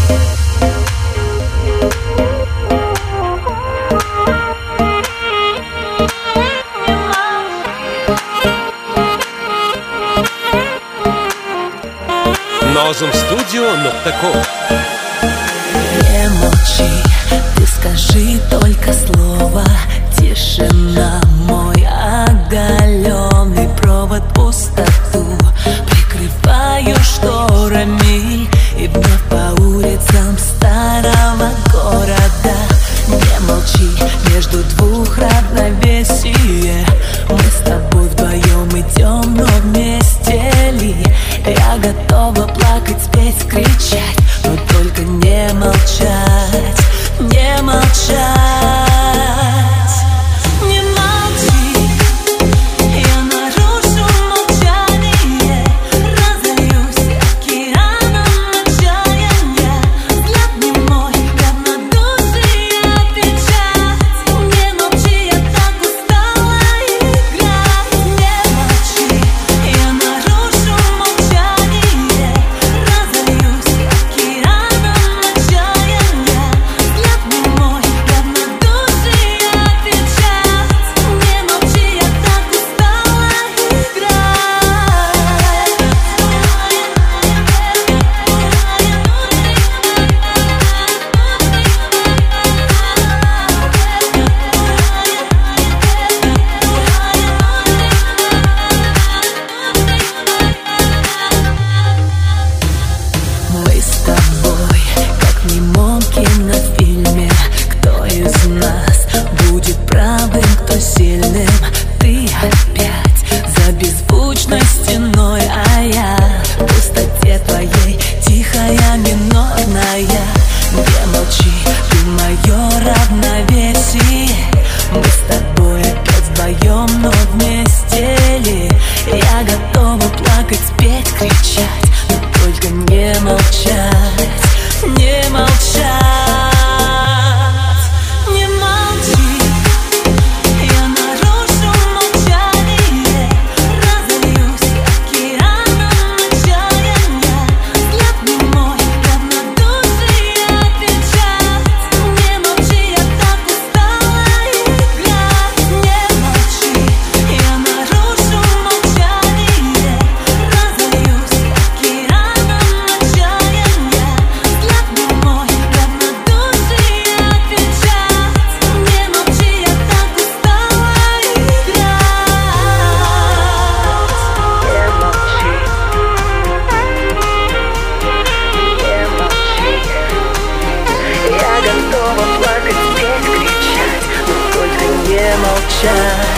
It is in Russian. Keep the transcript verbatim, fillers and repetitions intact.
Nozum Studio точка ком. Не молчи, ты скажи только слово. Тишина, мой оголенный провод, пустоту прикрываю шторами. И вновь по улицам старого города. Не молчи, между двух равновесие. Мы с тобой вдвоем идем, но вместе ли? Я готова плакать, спеть, кричать, но только не молчать, не молчать. Не молчи, я нарушу молчание, разольюсь океаном отчаяния. Взгляд не мой, равнодушие отвечать. Не молчи, я так устала играть. Не молчи, я нарушу молчание, разольюсь океаном отчаяния. Взгляд не мой, равнодушие отвечать. Не молчи, я так устала играть. Мы с тобой, как в немом кинофильме. Кто из нас будет правым, кто сильным? Ты опять за беззвучной стеной, а я в пустоте твоей, тихая, минорная. Не молчи, ты мое равновесие. Мы с тобой опять вдвоем, но вместе ли? Я готова плакать, спеть, кричать, но только не молчать, не молчать. Не молчи, я нарушу молчание, разольюсь океаном отчаяния. Взгляд не мой, равнодушие отвечать. Не молчи, я так устала играть. Не молчи, я нарушу молчание, разольюсь океаном отчаяния. Взгляд не мой, равнодушие отвечать. Не молчи, я так устала играть. Не молчи, я готова плакать, спеть, кричать, но только не молчать.